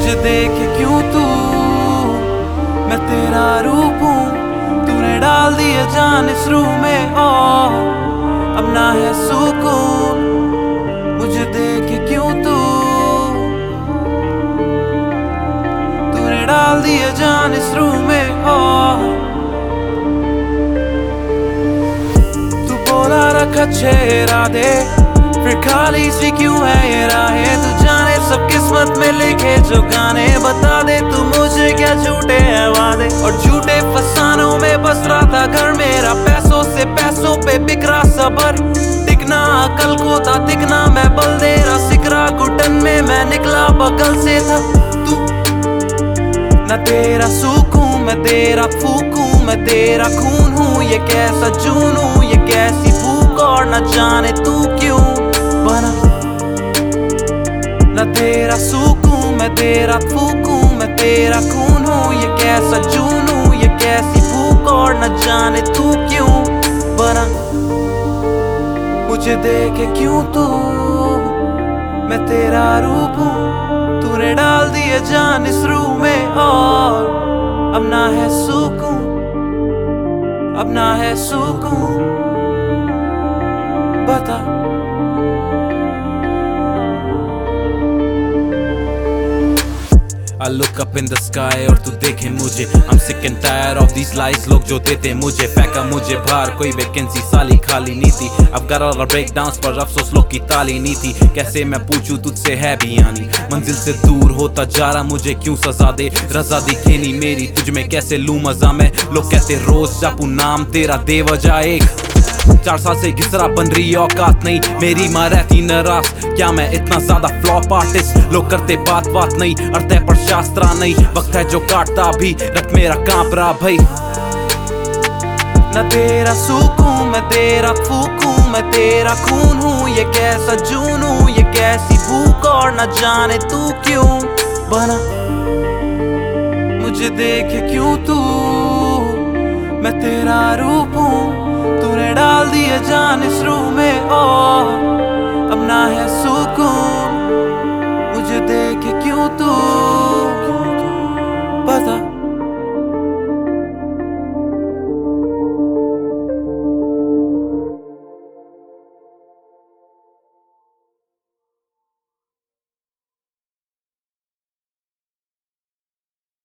मुझे देखे क्यों तू, मैं तेरा रूप हूँ। तूने डाल दिया जान इस रूह में और अब ना है सुकून। मुझे देखे क्यों तू, तूने डाल दिया जान इस रूह में और तू बोला रख अच्छे इरादे, फिर खाली सी क्यों है ये राहें। तू जाने सब किस्मत में लिखे जो गाने, बता दे तू मुझे क्या झूठे हैं वादे और झूठे फसानों में बस रहा था घर मेरा। पैसों से पैसों पे बिखरा सबर, टिकना अकल को था दिखना मैं बल दे रहा। सिकरा घुटन में मैं निकला बगल से था तू, न तेरा सुकून मैं तेरा फूकूं। मैं तेरा खून हूँ, ये कैसा जून हूँ, ये कैसी भूख और न जाने तू क्यों बना। न तेरा सुकून मैं तेरा फूकूं, मैं तेरा खून हूँ, ये कैसा जून हूँ, ये कैसी भूख और न जाने तू क्यों बना। मुझे देखे क्यों तू, मैं तेरा रूप हूँ। तूने डाल दिया जान इस रूह में और अब ना है सुकून, अब ना है सुकून। बता I look up in the sky और तू देखे मुझे। I'm sick and tired of these lies, लोग जो देते मुझे। फेंका मुझे बाहर कोई वैकेंसी साली खाली नहीं थी। I've got all the breakdowns पर अफसोस लोग की ताली नहीं थी। कैसे मैं पूछूं तुझसे है भी यानी, मंजिल से दूर होता जा रहा मुझे क्यों सजा दे। रजा दिखे नहीं मेरी तुझ में कैसे लूं मजा मैं। लोग कहते रोज जापू नाम तेरा बेवजह एक। 4 साल से घिसरा बन रही औकात नहीं मेरी, माँ रहती नाराज क्या मैं इतना ज्यादा फ्लॉप आर्टिस्ट। लोग करते बात बात नहीं अर्थ है पर शास्त्रा नहीं। वक्त है जो काटता भी रख मेरा कांप रहा भाई। न तेरा सुकून मैं तेरा फूकूं, मैं तेरा खून हूँ, ये कैसा जून हूँ, ये कैसी भूख और न जाने तू क्यों बना। मुझे देखे क्यों तू, मैं तेरा रूप हूँ। तूने डाल दिया जान इस रूह में और अब ना है सुकून। मुझे देखे क्यों तू,